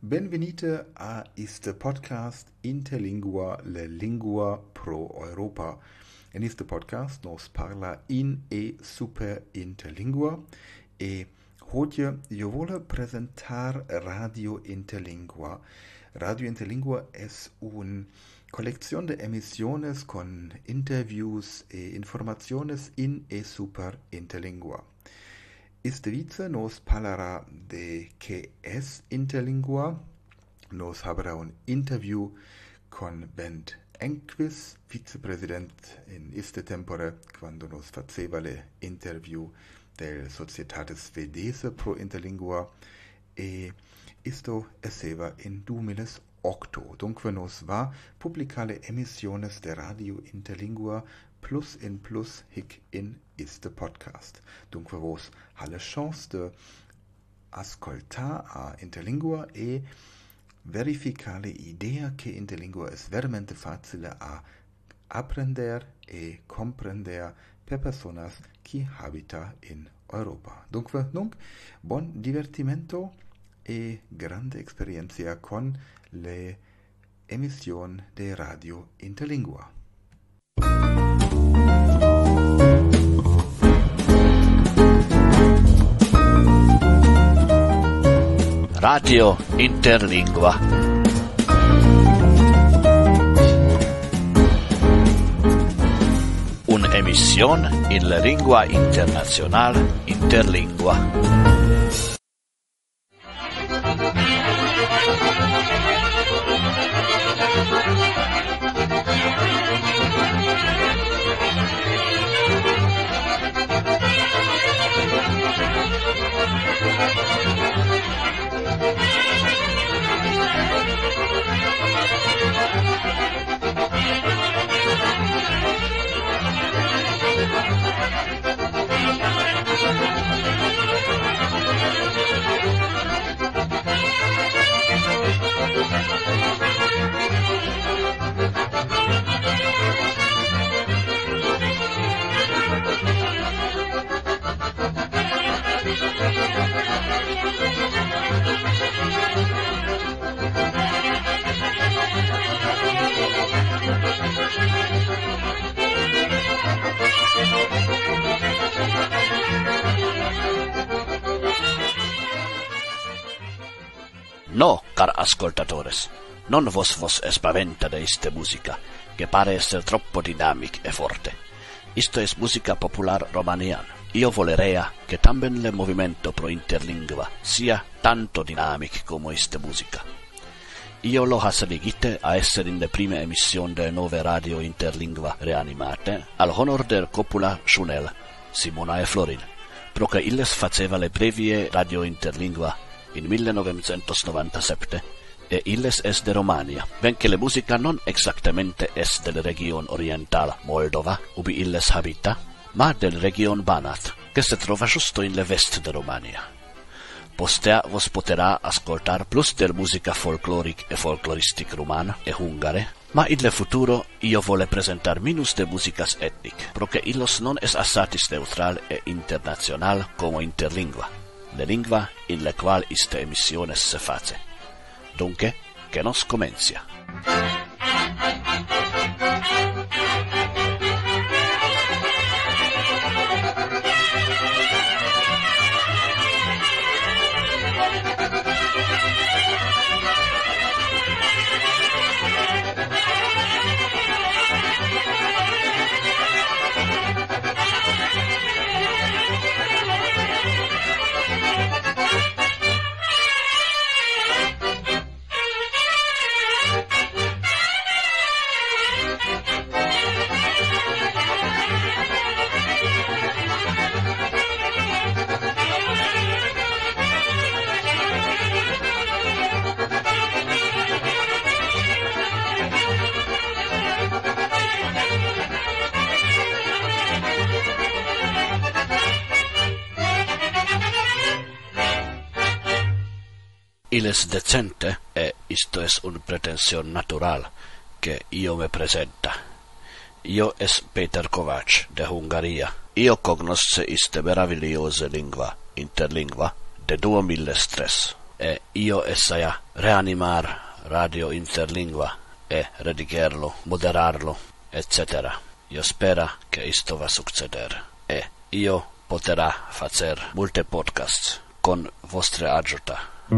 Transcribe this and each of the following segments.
Benvenite a este podcast Interlingua, la lingua pro Europa. En este podcast nos parla in e super interlingua e hodie io vole presentar Radio Interlingua. Radio Interlingua es una colección de emisiones con interviews e informaciones in e super interlingua. Iste vice nos parlará de qué es Interlingua. Nos habrá un interview con Bent Enquist, vicepresident in iste tempore, quando nos faceva le interview del Societatis Svedese pro Interlingua, e isto esseva in 2008. Dunque nos va publicale emissiones de Radio Interlingua plus in plus hic in iste podcast. Dunque vos ha la chance de ascoltar a Interlingua e verificare idea che Interlingua es veramente facile a aprender e comprender per personas qui habita in Europa. Dunque, nunc, bon divertimento e grande experiencia con le emission de Radio Interlingua. Radio Interlingua. Un'emissione in la lingua internazionale Interlingua. No, car ascoltatores, non vos espaventa de iste musica, que pare esser troppo dinamic e forte. Isto es musica popular romanian. Io volerea che tamben le movimento pro interlingua sia tanto dinamic como iste musica. Io lo haseligite a esser in le prime emission de nove Radio Interlingua reanimate al honor der copula Schunel, Simona e Florin, proque illes faceva le previe Radio Interlingua in 1997 e illes es de Romania, benché le musica non exactamente es del region oriental Moldova, ubi illes habita, ma del region Banat, che se trova giusto in le vest de Romania. Postea vos potera ascoltar plus del musica folkloric e folkloristic rumana e hungare, ma in le futuro io vole presentar minus de musicas etnic, proque illos non es assatis neutral e international como interlingua, le lingua in le qual iste emissiones se face. Dunque, che nos comencia. Iles decente, e isto es un pretensión natural, que io me presenta. Io es Peter Kovač, de Hungaria. Io cognosce iste meravigliose lingua, interlingua, de 2003. e io essaia reanimar Radio Interlingua e redigerlo, moderarlo, etc. Io spera che isto va succeder e io potera facer multe podcasts con vostre aggiuta.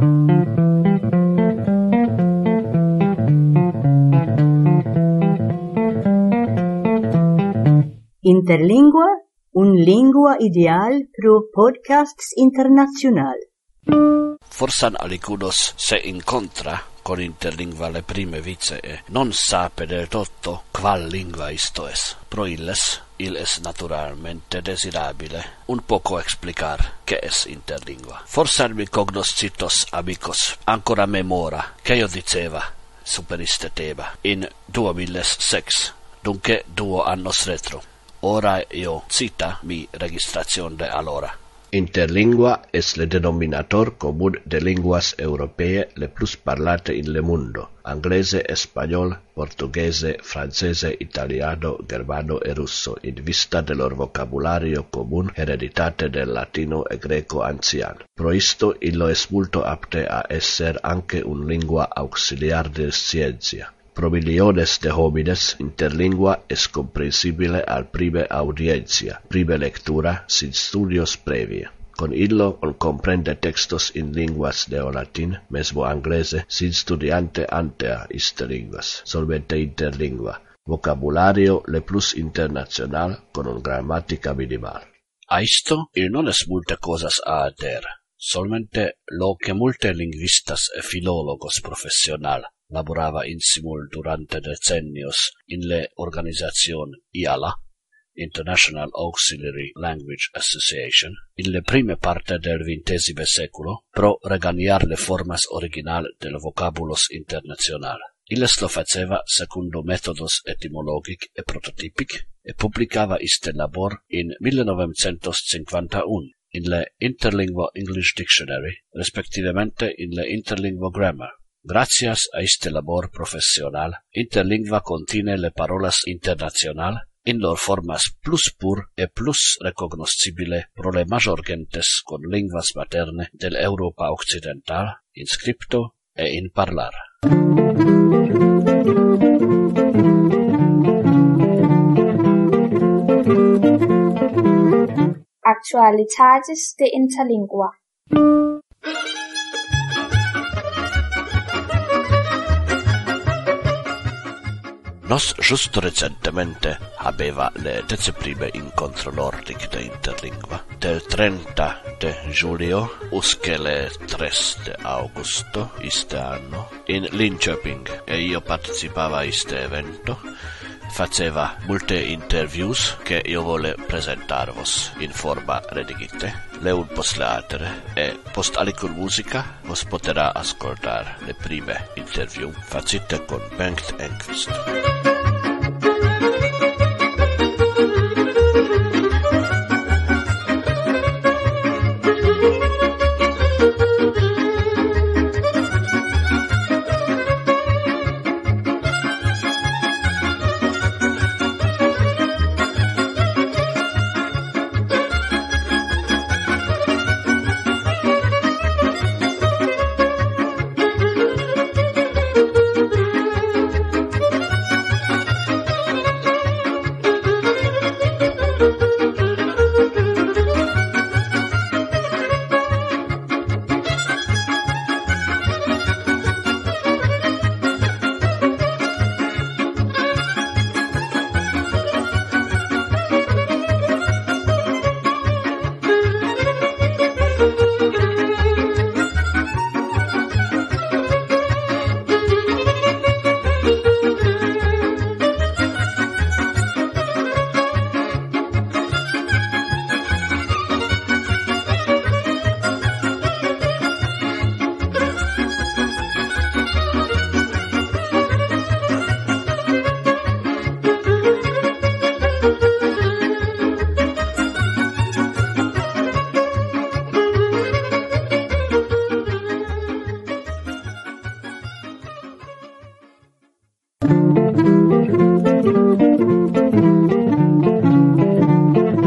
Interlingua, un lingua ideal pro podcasts international. Forsan alicunos se incontra con Interlingua le prime vice e non sape del tutto qual lingua isto es. Pro illes, il es naturalmente desirabile un poco explicar que es Interlingua. Forsan mi cognoscitos amicos ancora memora che io diceva super iste tema in 2006, dunque 2 annos retro. Ora io cita mi registración de alora. Interlingua es le denominator común de lenguas europee le plus parlate in le mundo, anglese, español, portuguese, francese, italiano, germano e russo, in vista del lor vocabulario común hereditate del latino e greco ancian. Pro isto illo es multo apte a esser anche un lingua auxiliar de scientia. Pro miliones de homines Interlingua es comprensibile al prime audiencia, prime lectura, sin studios previa. Con illo on comprende textos in linguas neolatin, mesmo anglese, sin studiante antea iste linguas, solamente Interlingua, vocabulario le plus internacional con un grammatica minimal. A isto il non es multe cosas a adder, solamente lo que multe linguistas e filologos professional laborava insimul durante decennios in le organizacion IALA, International Auxiliary Language Association, in le prime parte del XX seculo, pro reganiar le formas original del vocabulos internacional. Illes lo faceva secundo metodos etymologic e prototypic, e publicava iste labor in 1951 in le Interlingua English Dictionary, respectivamente in le Interlingua Grammar. Gracias a este labor profesional, Interlingua contiene le parolas internacional in lor formas plus pur e plus recognoscibile pro le major gentes con linguas materne del Europa occidental, in scripto e in parlar. Actualitates de Interlingua. Nos justo recentemente habeva le prime incontro nordic de Interlingua, del 30 de julio usque le 3 de augusto iste anno, in Linköping, e io participava a iste evento, faceva multe interviews che io vole presentarvos in forma redigite, le un post le altere, e post alicul musica vos potera ascoltar le prime interview facite con Bengt Engquist.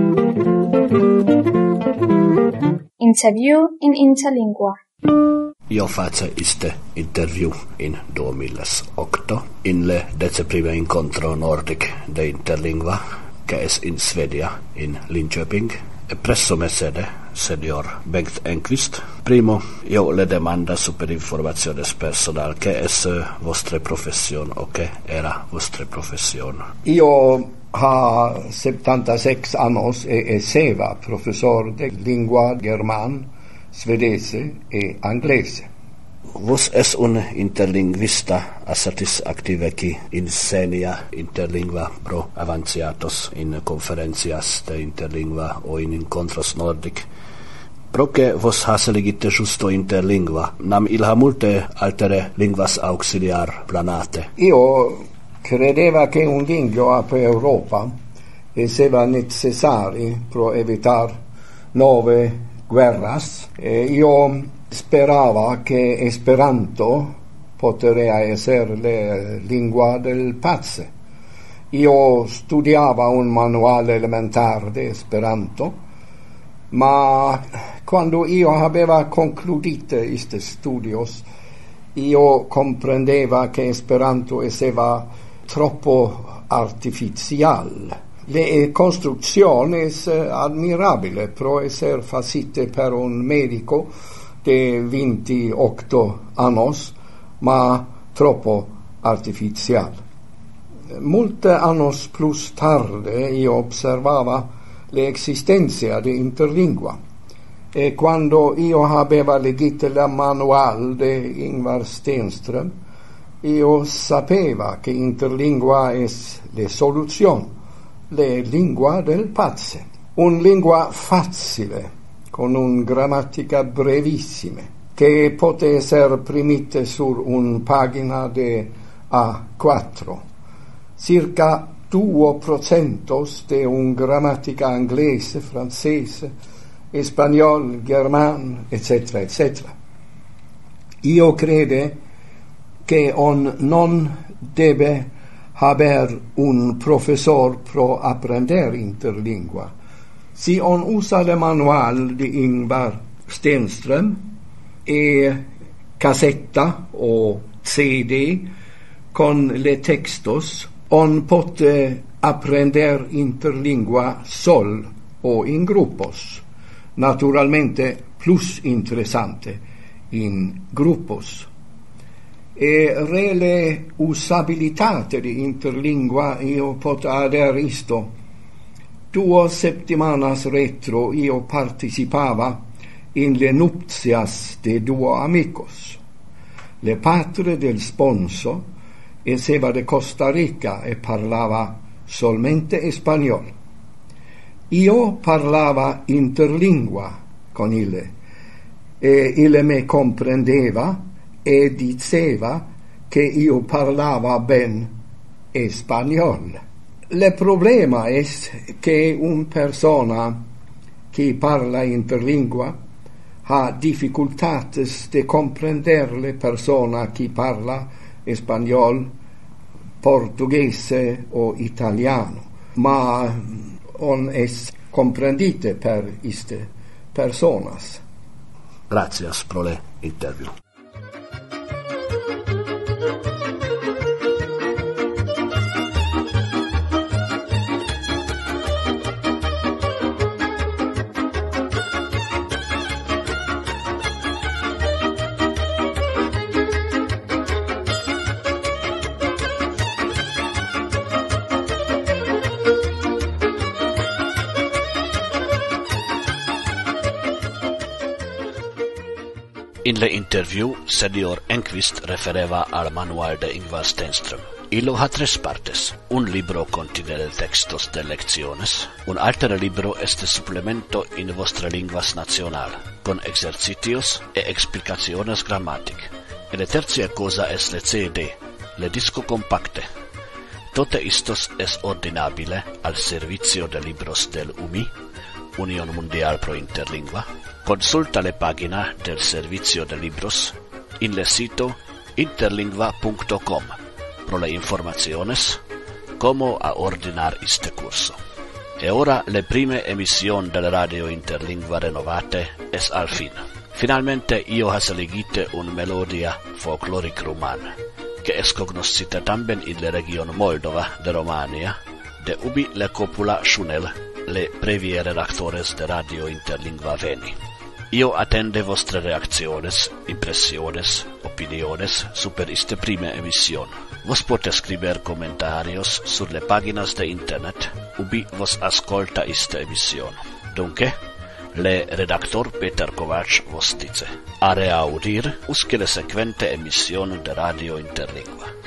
Interview in Interlingua. Io face iste interview in 2008 in le prime incontro nordic de Interlingua, che es in Svedia, in Linköping, e presso me sede, senior Bengt Enquist. Primo, io le demanda super informaciones personal, che es vostre profession, o che era vostre profession? Io ha 76 annos e esseva professor de lingua german, svedese e anglese. Vos es un interlinguista assatis activeci in senia interlingua pro avanciatos in conferencias de interlingua o in incontros nordic. Proque vos has elegite justo interlingua, nam ilha multe altere linguas auxiliar planate. Io credeva che un lingua per Europa esseva necessari pro evitar nove guerras, e io sperava che Esperanto poteva essere la lingua del pazze. Io studiava un manuale elementare di Esperanto, ma quando io aveva concludito questi studios, io comprendeva che Esperanto esseva troppo artificiale. Le costruzioni admirabili pro essere facite per un medico de 28 annos, ma troppo artificial. Multe annos plus tarde io observava l'existenza di Interlingua, e quando io aveva legito la manual de Ingvar Stenström, io sapeva che Interlingua es la soluzione, la lingua del pazze. Un lingua facile, con un grammatica brevissima, che pote essere primite sur un pagina de A4. Circa 2% de un grammatica inglese, francese, espagnol, german, eccetera, eccetera. Io crede che on non debe haber un professor pro apprender interlingua. Si on usa le manual di Ingvar Stenström e cassetta o CD con le textos, on pote apprender interlingua sol o in gruppos. Naturalmente plus interessante in gruppos. E rele usabilitate di interlingua io pot ader isto. 2 settimanas retro io participava in le nuptias de 2 amicos. Le patre del sponso esseva de Costa Rica e parlava solmente espagnol. Io parlava interlingua con ille, e ille me comprendeva e diceva che io parlava ben espagnol. Il problema è che una persona che parla interlingua ha difficultades de comprender le persona che parla espagnol, portoghese o italiano, ma on es comprendite per iste personas. Gracias pro le interview. In le interview, senior Enquist refereva al manual de Ingvar Stenström. Illo ha 3 partes. Un libro contiene el textos de lecciones, un alter libro este suplemento in vostra linguas nacional, con exercitios e explicaciones grammatic. E la tercia cosa es le CD, le disco compacte. Tote istos es ordinabile al servizio de libros del UMI, Unión Mundial pro Interlingua. Consulta le pagina del servizio de libros in le sito interlingua.com pro le informaciones como a ordinar este curso. E ora le prime emision del radio Interlingua renovate es al fin. Finalmente io has eligite un melodia folkloric roman, che es cognoscita tamben in le region Moldova de Romania, de ubi le copula Shunel, le previe redactores de Radio Interlingua veni. Io attende vostre reacciones, impressiones, opiniones super iste prime emission. Vos pote scriber comentarios sur le paginas de internet, ubi vos ascolta iste emission. Dunque, le redactor Peter Kovač vos dice, a reaudir usque le sequente emission de Radio Interlingua.